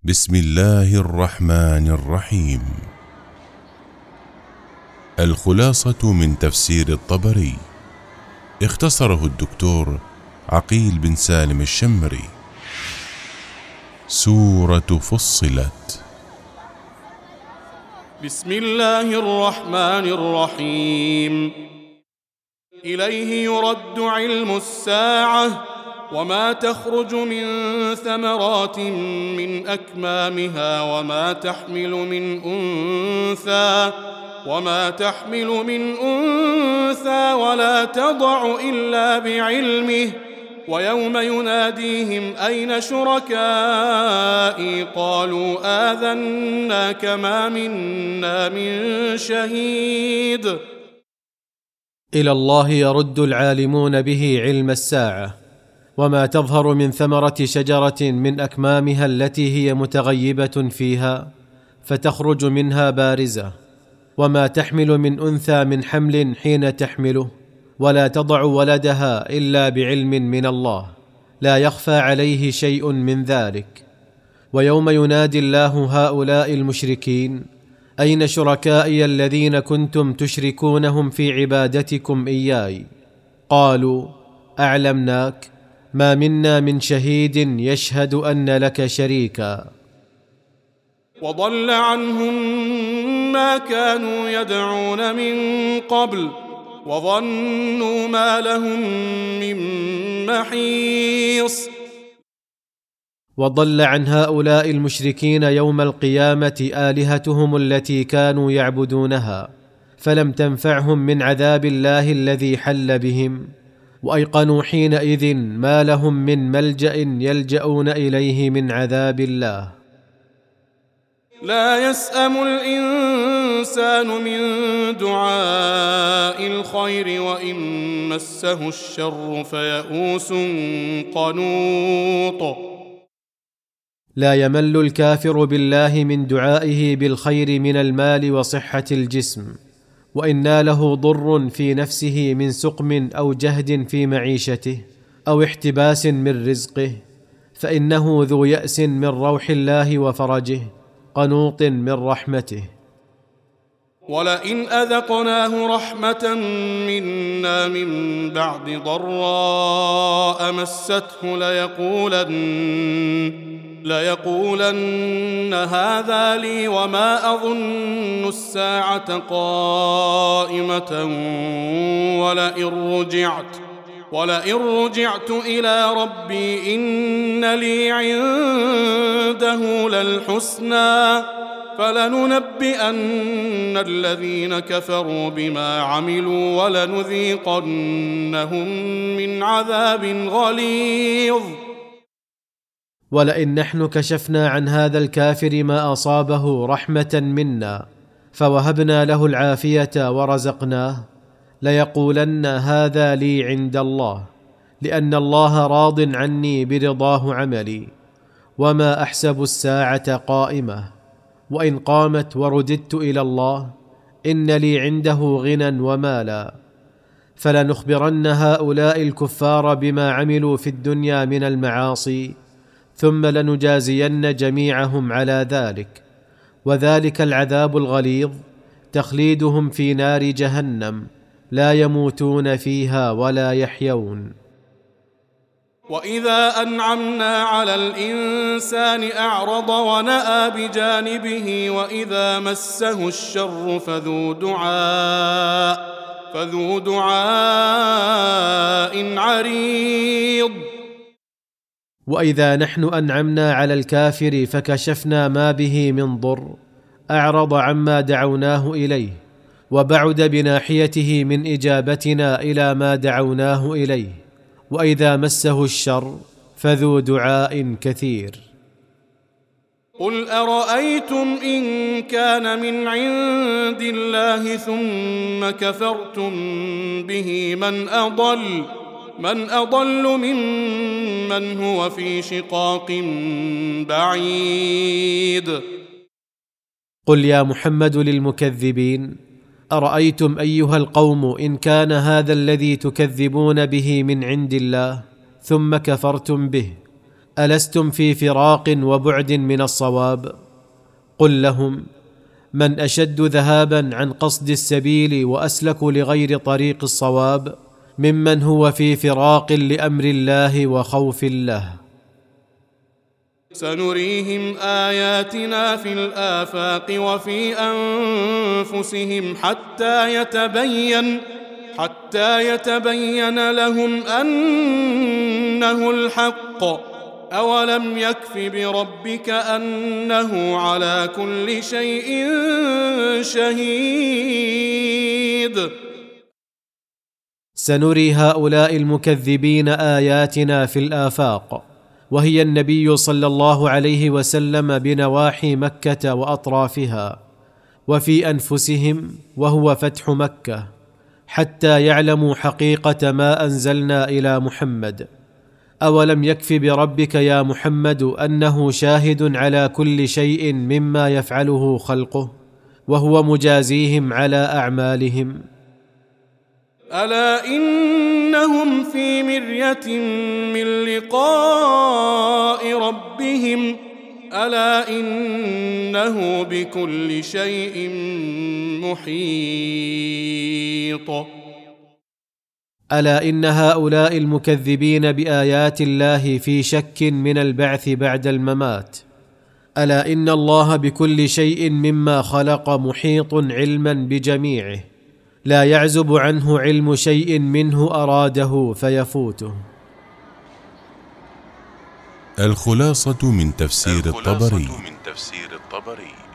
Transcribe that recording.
بسم الله الرحمن الرحيم. الخلاصة من تفسير الطبري، اختصره الدكتور عقيل بن سالم الشمري. سورة فصلت. بسم الله الرحمن الرحيم. إليه يرد علم الساعة وما تخرج من ثمرات من أكمامها وما تحمل من أنثى ولا تضع إلا بعلمه، ويوم يناديهم أين شركائي قالوا آذناك ما منا من شهيد. إلى الله يرد العالمون به علم الساعة وما تظهر من ثمرة شجرة من أكمامها التي هي متغيبة فيها فتخرج منها بارزة، وما تحمل من أنثى من حمل حين تحمله، ولا تضع ولدها إلا بعلم من الله لا يخفى عليه شيء من ذلك. ويوم ينادي الله هؤلاء المشركين أين شركائي الذين كنتم تشركونهم في عبادتكم إياي؟ قالوا أعلمناك ما منا من شهيد يشهد أن لك شريكا. وضل عنهم ما كانوا يدعون من قبل وظنوا ما لهم من محيص. وضل عن هؤلاء المشركين يوم القيامة آلهتهم التي كانوا يعبدونها، فلم تنفعهم من عذاب الله الذي حل بهم، وأيقنوا حينئذ ما لهم من ملجأ يلجؤون إليه من عذاب الله. لا يسأم الإنسان من دعاء الخير وإن مسه الشر فيئوس قنوط. لا يمل الكافر بالله من دعائه بالخير من المال وصحة الجسم، وإن ناله ضر في نفسه من سقم أو جهد في معيشته أو احتباس من رزقه فإنه ذو يأس من روح الله وفرجه، قنوط من رحمته. ولئن أذقناه رحمة منا من بعد ضراء مسته ليقولن هذا لي وما أظن الساعة قائمة ولئن رجعت إلى ربي إن لي عنده للحسنى فلننبئن الذين كفروا بما عملوا ولنذيقنهم من عذاب غليظ. ولئن نحن كشفنا عن هذا الكافر ما أصابه رحمة منا فوهبنا له العافية ورزقناه ليقولن هذا لي عند الله، لأن الله راض عني برضاه عملي، وما أحسب الساعة قائمة، وإن قامت ورددت إلى الله إن لي عنده غنى ومالا. فلنخبرن هؤلاء الكفار بما عملوا في الدنيا من المعاصي، ثم لنجازين جميعهم على ذلك، وذلك العذاب الغليظ تخليدهم في نار جهنم لا يموتون فيها ولا يحيون. وإذا أنعمنا على الإنسان أعرض ونأى بجانبه وإذا مسه الشر فذو دعاء عريض. وإذا نحن أنعمنا على الكافر فكشفنا ما به من ضر أعرض عما دعوناه إليه وبعد بناحيته من إجابتنا إلى ما دعوناه إليه، وإذا مسه الشر فذو دعاء كثير. قل أرأيتم إن كان من عند الله ثم كفرتم به من أضل ممن هو في شقاق بعيد. قل يا محمد للمكذبين أرأيتم أيها القوم إن كان هذا الذي تكذبون به من عند الله ثم كفرتم به ألستم في فراق وبعد من الصواب؟ قل لهم: من أشد ذهابا عن قصد السبيل وأسلك لغير طريق الصواب ممن هو في فراق لأمر الله وخوف الله. سنريهم آياتنا في الآفاق وفي أنفسهم حتى يتبين لهم أنه الحق. أولم يكف بربك أنه على كل شيء شهيد. سنري هؤلاء المكذبين آياتنا في الآفاق، وهي النبي صلى الله عليه وسلم بنواحي مكة وأطرافها، وفي أنفسهم وهو فتح مكة، حتى يعلموا حقيقة ما أنزلنا إلى محمد. أولم يكف بربك يا محمد أنه شاهد على كل شيء مما يفعله خلقه، وهو مجازيهم على أعمالهم. ألا إنهم في مرية من لقاء ربهم ألا إنه بكل شيء محيط. ألا إن هؤلاء المكذبين بآيات الله في شك من البعث بعد الممات. ألا إن الله بكل شيء مما خلق محيط علما بجميعه، لا يعزب عنه علم شيء منه أراده فيفوته. الخلاصة من تفسير الطبري.